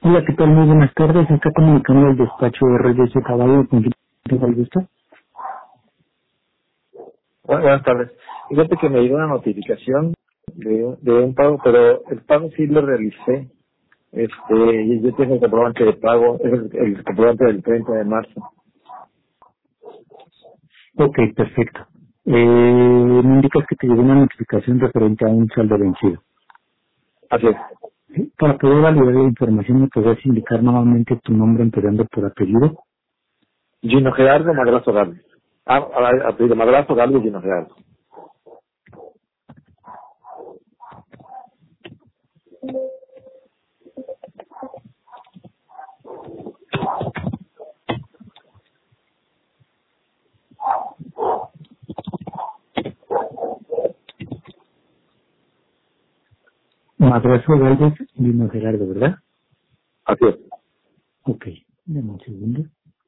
Hola, ¿qué tal? Muy buenas tardes. Está comunicando el despacho de Reyes de Caballo. ¿Con quién tengo el gusto? Buenas tardes. Fíjate que me llegó una notificación de un pago, pero el pago sí lo realicé. Y yo tengo el comprobante de pago, es el comprobante del 30 de marzo. Ok, perfecto. Me indicas que te llegó una notificación referente a un saldo vencido. Así es. ¿Sí? Para poder validar la información, ¿me podrías indicar nuevamente tu nombre empezando por apellido? Gino Gerardo Madrazo Galvez. Apellido Madrazo Galvez Gino Gerardo. Madrazo Galvez, Lino Gerardo, ¿verdad? Así es. Ok, dame un segundo.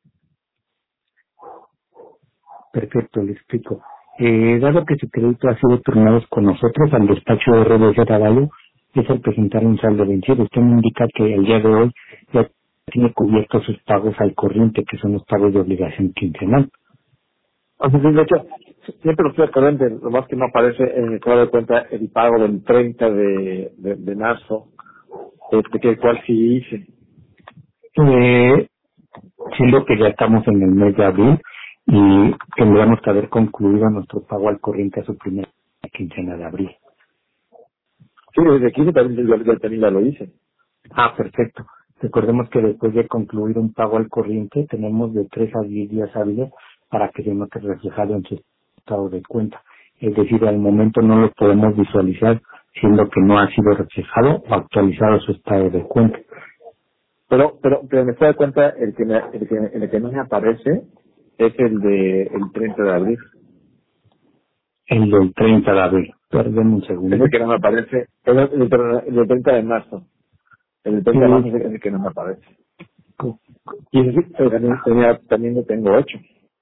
Perfecto, le explico. Dado que su crédito ha sido turnado con nosotros al despacho de Reyes de Caballo, es al presentar un saldo vencido. Usted me indica que el día de hoy ya tiene cubiertos sus pagos al corriente, que son los pagos de obligación quincenal. O sea, sí, de hecho, siempre lo estoy acordando, lo más que no aparece en el estado de cuenta el pago del 30 de marzo, que el cual sí hice. Eh, Siendo que ya estamos en el mes de abril y tendríamos que haber concluido nuestro pago al corriente a su primera quincena de abril. Sí, desde aquí yo también ya lo hice. Ah, perfecto. Recordemos que después de concluir un pago al corriente, tenemos de 3 a 10 días hábiles para que se note reflejado en su estado de cuenta. Es decir, al momento no lo podemos visualizar, siendo que no ha sido reflejado o actualizado su estado de cuenta. Pero me estoy dando cuenta, el que no me aparece es el 30 de abril. El del 30 de abril. Perdón un Es segundo. el que no me aparece, el del 30 de marzo. El del 30 de marzo Eh, es el que no me aparece. co- Y ese sí, pero también lo tengo hecho.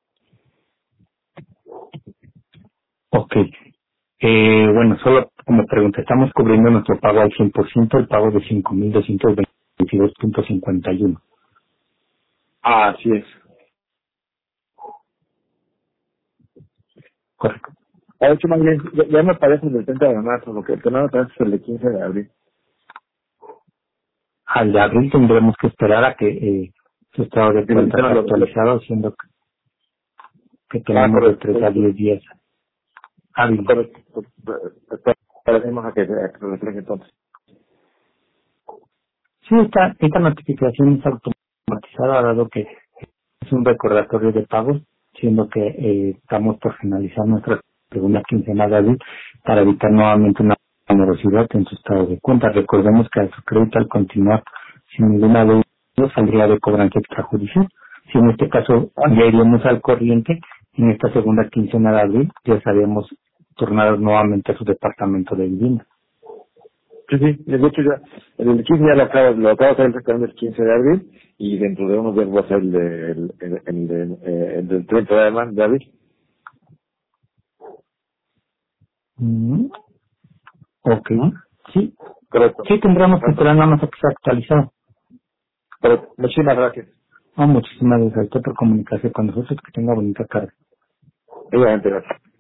ok. Bueno, solo como pregunta, estamos cubriendo nuestro pago al 100%, el pago de 5.222.51. Ah, así es. Correcto. De hecho, más bien, ya me aparece el del 30 de marzo, porque el que no me aparece es el de 15 de abril. Al de abril tendremos que esperar a que su estado de Y cuenta no sea actualizado, siendo que tenemos de 3 a correcto, 10 días hábiles. correcto. Esperemos a que se refleje entonces. Sí, esta notificación es automatizada, dado que es un recordatorio de pagos, siendo que estamos por finalizar nuestra segunda quincena de abril para evitar nuevamente una morosidad en su estado de cuenta. Recordemos que a su crédito al continuar sin ninguna deuda saldría de cobranza extrajudicial. Si en este caso ya iríamos al corriente, en esta segunda quincena de abril ya estaríamos tornados nuevamente a su departamento de vivienda. Sí, sí, de hecho ya, el del 15 ya lo acabo de hacer exactamente el 15 de abril y dentro de unos días voy a hacer el del 30 de abril. Mm, ok, sí, Correcto. sí tendremos que Correcto. esperar nada más a que sea actualizado. Correcto. Muchísimas gracias. Muchísimas gracias a usted por comunicarse con nosotros, que tenga bonita tarde. Igualmente, gracias.